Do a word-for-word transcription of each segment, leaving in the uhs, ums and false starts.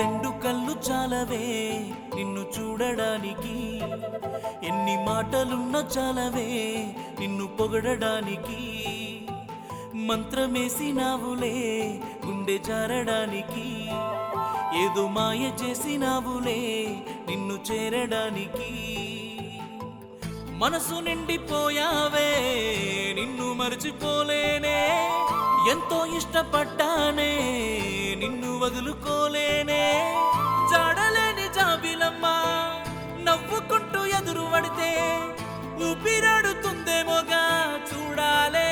రెండు కళ్ళు చాలవే నిన్ను చూడడానికి, ఎన్ని మాటలున్న చాలవే నిన్ను పొగడడానికి. మంత్రమేసినావులే గుండె జారడానికి, ఏదో మాయ చేసినావులే నిన్ను చేరడానికి. మనసు నిండిపోయావే నిన్ను మరచిపోలేనే, ఎంతో ఇష్టపడ్డానే నిన్ను వదులుకోలేనే. జాడలేని జాబిలమ్మా నవ్వుకుంటూ ఎదురు పడితే ఊపిరాడుతుందేమోగా చూడాలే.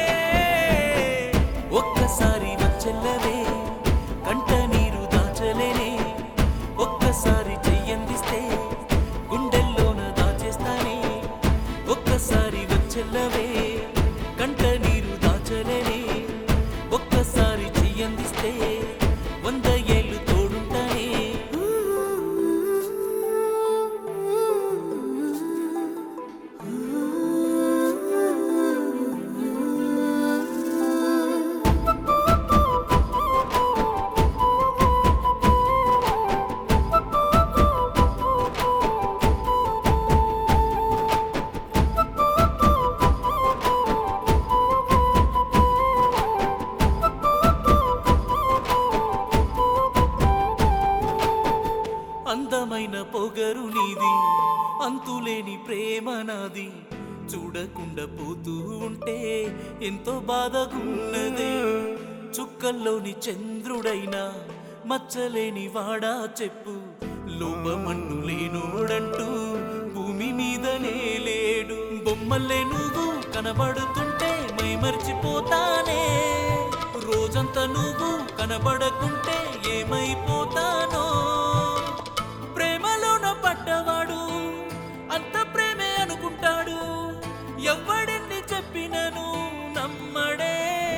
ఒక్కసారి వచ్చెల్లవే కంట నీరు దాచలేనే, ఒక్కసారి చెయ్యందిస్తే గుండెల్లోన దాచేస్తానే. ఒక్కసారి వచ్చెల్లవే కంట నీరు దాచలేనే, ఒక్కసారి చెయ్యందిస్తే వంద ఏళ్ళు తోడుంటానే. అందమైన పొగరు నీది, అంతులేని ప్రేమ నాది. చూడకుండా పోతూ ఉంటే ఎంతో బాధగున్నదే. చుక్కల్లోని చంద్రుడైనా మచ్చలేని వాడా చెప్పు, లోపమంటూ లేనోడంటూ భూమి మీదనే లేడు. బొమ్మల్లే నువ్వు కనబడుతుంటే మై మర్చిపోతానే, రోజంతా నువ్వు కనబడకుంటే ఏమైపోతానో. పడ్డవాడు అంత ప్రేమే అనుకుంటాడు, ఎవ్వడిని చెప్పినను నమ్మడే.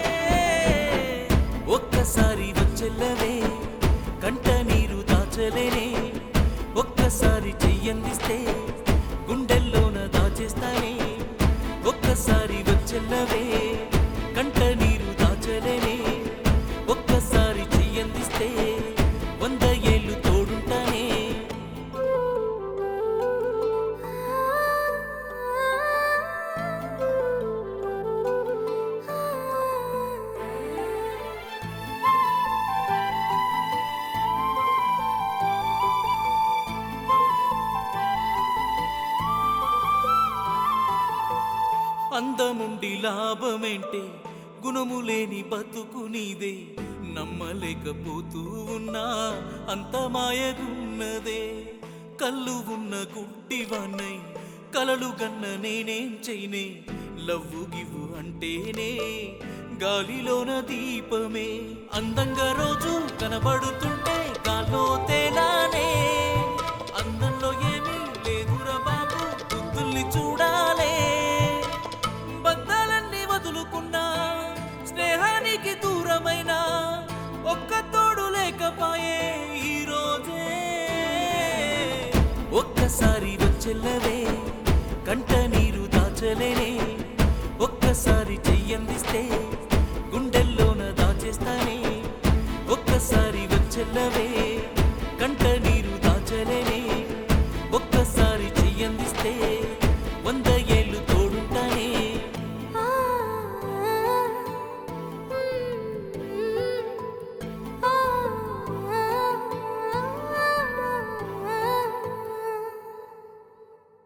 ఒక్కసారి వచ్చెల్లవే కంట నీరు దాచలేనే, ఒక్కసారి చెయ్యందిస్తే గుండెల్లోన దాచేస్తానే. ఒక్కసారి వచ్చెల్లవే కంట నీరు దాచలేనే, ఒక్కసారి చెయ్యందిస్తే వంద ఏళ్ళు తోడుంటానే. అందముండి లాభమేంటే గుణములేని బతుకు నీదే. నమ్మలేకపోతూ ఉన్నా అంత మాయగున్నదే. కళ్ళు ఉన్న గుడ్డివాన్నై కలలు గన్న నేనేం చేయనే, లవ్వు గివ్వు అంటేనే గాలిలోన దీపమే. అందంగా రోజు కనబడుతుంటే గాల్లో తేలానే, అందంలో ఏమీ లేదురా బాబు బుద్ధుల్ని చూడాలే. బంధాలన్నీ వదులుకున్నా స్నేహానికి దూరమైన ఒక్క తోడు లేకపాయే ఈ రోజే. ఒక్కసారి వచ్చెల్లవే కంట నీరు దాచలేనే, ఒక్కసారి చెయ్యందిస్తే గుండెల్లోన దాచేస్తానే. ఒక్కసారి వచ్చెల్లవే